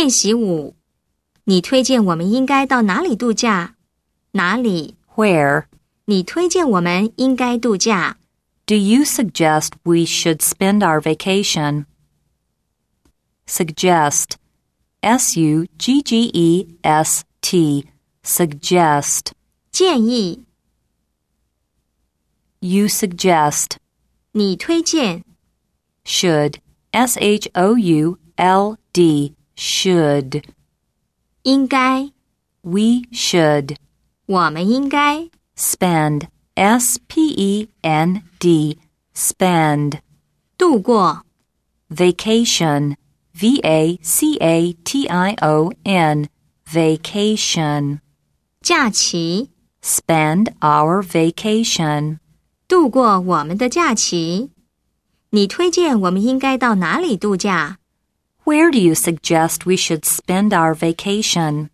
练习5，你推荐我们应该到哪里度假？哪里 Where? 你推荐我们应该度假。 Do you suggest we should spend our vacation? Suggest. S-U-G-G-E-S-T. Suggest. 建议 You suggest. 你推荐 Should. S-H-O-U-L-D. Should. 应该 We should. 我们应该 Spend. S-P-E-N-D. Spend. 度过 Vacation. V-A-C-A-T-I-O-N. Vacation. 假期 Spend our vacation. 度过我们的假期。你推荐我们应该到哪里度假？ Where do you suggest we should spend our vacation?